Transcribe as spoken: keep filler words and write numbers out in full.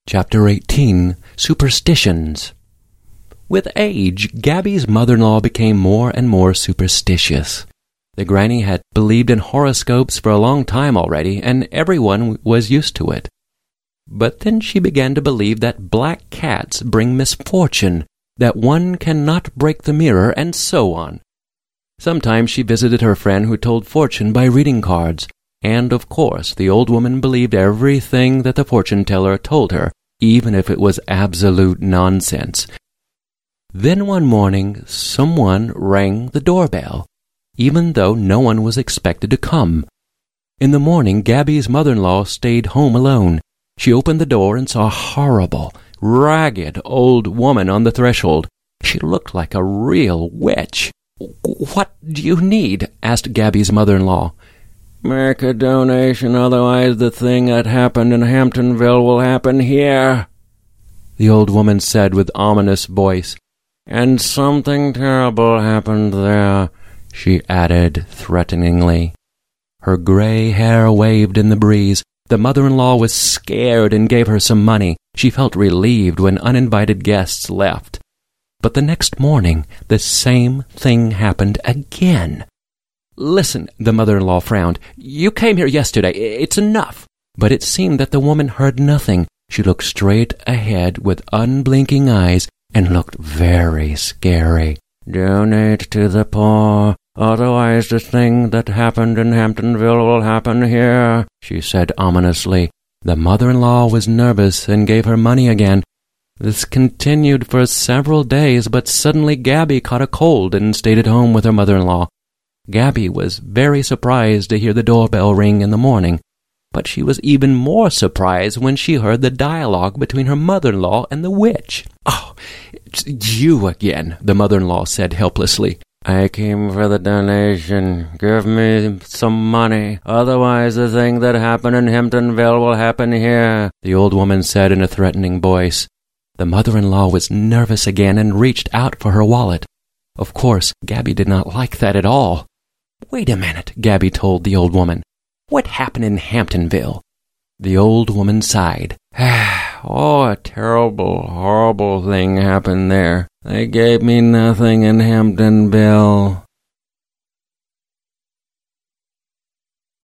Chapter eighteen. Superstitions. With age, Gabby's mother-in-law became more and more superstitious. The granny had believed in horoscopes for a long time already, and everyone was used to it. But then she began to believe that black cats bring misfortune, that one cannot break the mirror, and so on. Sometimes she visited her friend who told fortune by reading cards, and of course the old woman believed everything that the fortune-teller told her, even if it was absolute nonsense. Then one morning someone rang the doorbell, even though no one was expected to come. In the morning, Gabby's mother-in-law stayed home alone. She opened the door and saw a horrible, ragged old woman on the threshold. She looked like a real witch. "What do you need?" asked Gabby's mother-in-law. "Make a donation, otherwise the thing that happened in Hamptonville will happen here," the old woman said with ominous voice. "And something terrible happened there," she added threateningly. Her gray hair waved in the breeze. The mother-in-law was scared and gave her some money. She felt relieved when uninvited guests left. But the next morning, the same thing happened again. "Listen," the mother-in-law frowned. "You came here yesterday. It's enough." But it seemed that the woman heard nothing. She looked straight ahead with unblinking eyes and looked very scary. "Donate to the poor, otherwise the thing that happened in Hamptonville will happen here," she said ominously. The mother-in-law was nervous and gave her money again. This continued for several days, but suddenly Gabby caught a cold and stayed at home with her mother-in-law. Gabby was very surprised to hear the doorbell ring in the morning, but she was even more surprised when she heard the dialogue between her mother-in-law and the witch. "Oh, it's you again," the mother-in-law said helplessly. "I came for the donation. Give me some money, otherwise the thing that happened in Hamptonville will happen here," the old woman said in a threatening voice. The mother-in-law was nervous again and reached out for her wallet. Of course, Gabby did not like that at all. "Wait a minute," Gabby told the old woman. "What happened in Hamptonville?" The old woman sighed. "Oh, a terrible, horrible thing happened there. They gave me nothing in Hamptonville."